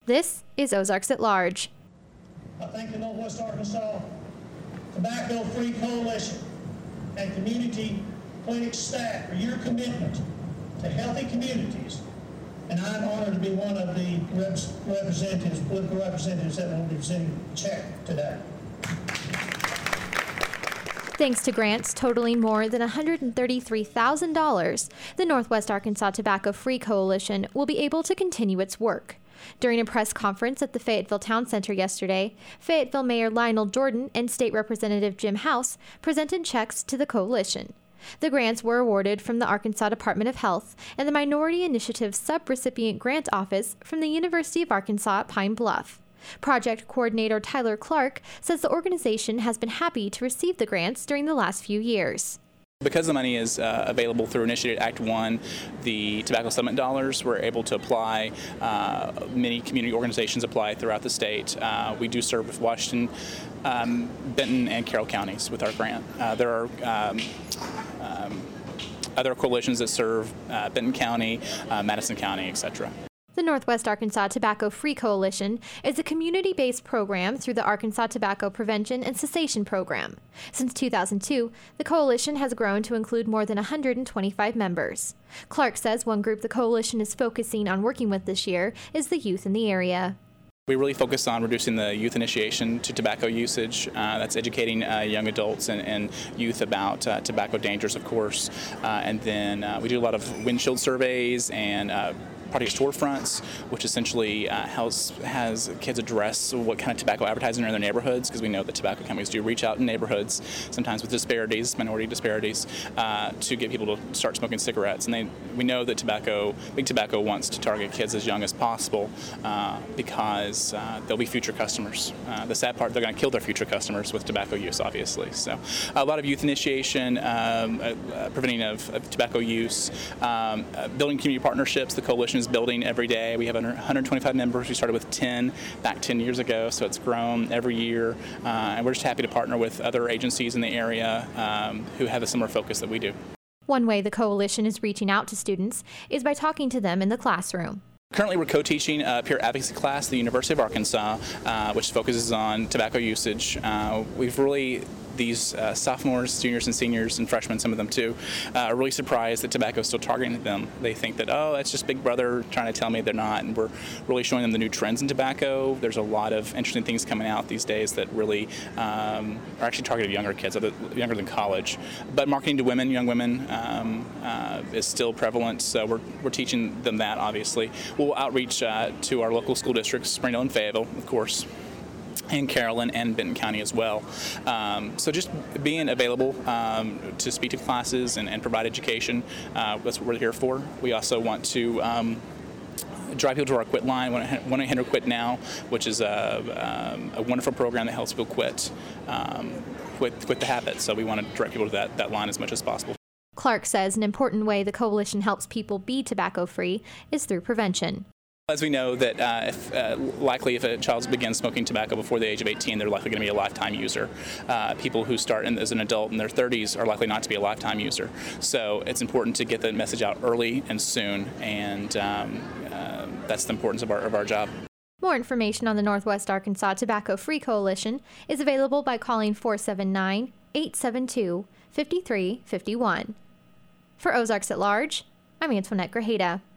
This is Ozarks at Large. I thank the Northwest Arkansas Tobacco Free Coalition and community clinic staff for your commitment to healthy communities. And I'm honored to be one of the representatives, political representatives that will be presenting the check today. Thanks to grants totaling more than $133,000, the Northwest Arkansas Tobacco Free Coalition will be able to continue its work. During a press conference at the Fayetteville Town Center yesterday, Fayetteville Mayor Lionel Jordan and State Representative Jim House presented checks to the coalition. The grants were awarded from the Arkansas Department of Health and the Minority Initiative Subrecipient Grant Office from the University of Arkansas at Pine Bluff. Project coordinator Tyler Clark says the organization has been happy to receive the grants during the last few years. Because the money is available through Initiative Act 1, the tobacco settlement dollars, we're able to apply. Many community organizations apply throughout the state. We do serve with Washington, Benton, and Carroll counties with our grant. There are other coalitions that serve Benton County, Madison County, etc. The Northwest Arkansas Tobacco Free Coalition is a community-based program through the Arkansas Tobacco Prevention and Cessation Program. Since 2002, the coalition has grown to include more than 125 members. Clark says one group the coalition is focusing on working with this year is the youth in the area. We really focus on reducing the youth initiation to tobacco usage. That's educating young adults and youth about tobacco dangers, of course. And then we do a lot of windshield surveys and project storefronts, which essentially has kids address what kind of tobacco advertising are in their neighborhoods, because we know that tobacco companies do reach out in neighborhoods, sometimes with disparities, minority disparities, to get people to start smoking cigarettes. And we know that Big Tobacco wants to target kids as young as possible because they'll be future customers. The sad part, they're going to kill their future customers with tobacco use, obviously. So a lot of youth initiation, preventing of tobacco use, building community partnerships. The coalition is building every day. We have 125 members. We started with 10 back 10 years ago, so it's grown every year. And we're just happy to partner with other agencies in the area who have a similar focus that we do. One way the coalition is reaching out to students is by talking to them in the classroom. Currently, we're co-teaching a peer advocacy class at the University of Arkansas, which focuses on tobacco usage. These sophomores, juniors, and seniors, and freshmen, some of them too, are really surprised that tobacco is still targeting them. They think that, oh, that's just Big Brother trying to tell me. They're not, and we're really showing them the new trends in tobacco. There's a lot of interesting things coming out these days that really are actually targeted younger kids, younger than college. But marketing to women, young women, is still prevalent, so we're teaching them that, obviously. We'll outreach to our local school districts, Springdale and Fayetteville, of course, and Carrollton and Benton County as well. So just being available to speak to classes and provide education, that's what we're here for. We also want to drive people to our quit line, 1-800-QUIT-NOW, which is a wonderful program that helps people quit the habit. So we want to direct people to that line as much as possible. Clark says an important way the coalition helps people be tobacco-free is through prevention. As we know that if a child begins smoking tobacco before the age of 18, they're likely going to be a lifetime user. People who start as an adult in their 30s are likely not to be a lifetime user. So it's important to get the message out early and soon, and that's the importance of our job. More information on the Northwest Arkansas Tobacco Free Coalition is available by calling 479-872-5351. For Ozarks at Large, I'm Antoinette Grajeda.